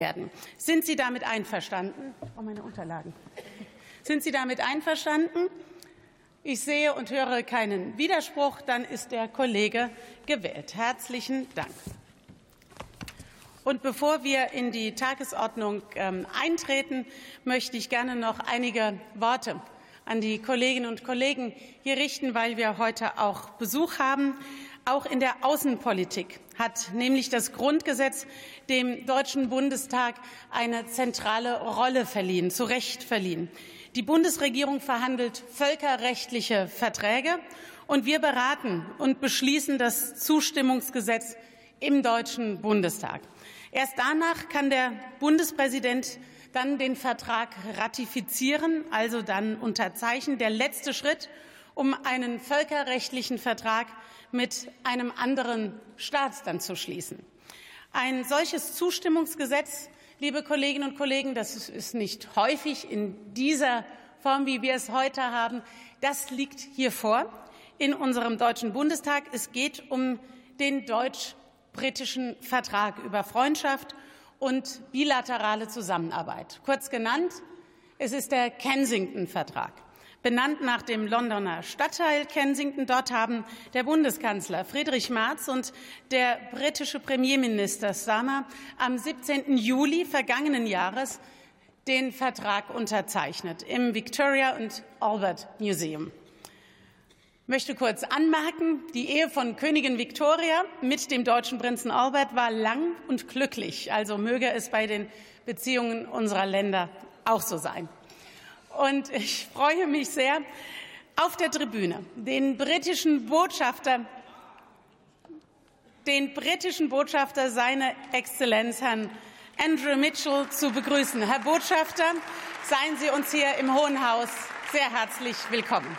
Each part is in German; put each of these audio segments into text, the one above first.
werden. Sind Sie damit einverstanden? Oh, meine Unterlagen. Sind Sie damit einverstanden? Ich sehe und höre keinen Widerspruch. Dann ist der Kollege gewählt. Herzlichen Dank. Und bevor wir in die Tagesordnung eintreten, möchte ich gerne noch einige Worte an die Kolleginnen und Kollegen hier richten, weil wir heute auch Besuch haben. Auch in der Außenpolitik hat nämlich das Grundgesetz dem Deutschen Bundestag eine zentrale Rolle verliehen, zu Recht verliehen. Die Bundesregierung verhandelt völkerrechtliche Verträge, und wir beraten und beschließen das Zustimmungsgesetz im Deutschen Bundestag. Erst danach kann der Bundespräsident dann den Vertrag ratifizieren, also dann unterzeichnen. Der letzte Schritt, um einen völkerrechtlichen Vertrag mit einem anderen Staat dann zu schließen. Ein solches Zustimmungsgesetz, liebe Kolleginnen und Kollegen, das ist nicht häufig in dieser Form, wie wir es heute haben. Das liegt hier vor in unserem Deutschen Bundestag. Es geht um den deutsch-britischen Vertrag über Freundschaft und bilaterale Zusammenarbeit. Kurz genannt, es ist der Kensington-Vertrag. Benannt nach dem Londoner Stadtteil Kensington. Dort haben der Bundeskanzler Friedrich Marz und der britische Premierminister Starmer am 17. Juli vergangenen Jahres den Vertrag unterzeichnet im Victoria and Albert Museum. Ich möchte kurz anmerken, die Ehe von Königin Victoria mit dem deutschen Prinzen Albert war lang und glücklich. Also möge es bei den Beziehungen unserer Länder auch so sein. Und ich freue mich sehr, auf der Tribüne den britischen Botschafter, seine Exzellenz Herrn Andrew Mitchell, zu begrüßen. Herr Botschafter, seien Sie uns hier im Hohen Haus sehr herzlich willkommen.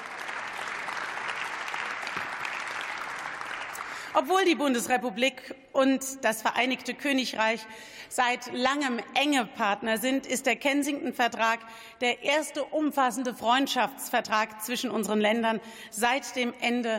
Obwohl die Bundesrepublik und das Vereinigte Königreich seit langem enge Partner sind, ist der Kensington-Vertrag der erste umfassende Freundschaftsvertrag zwischen unseren Ländern seit dem Ende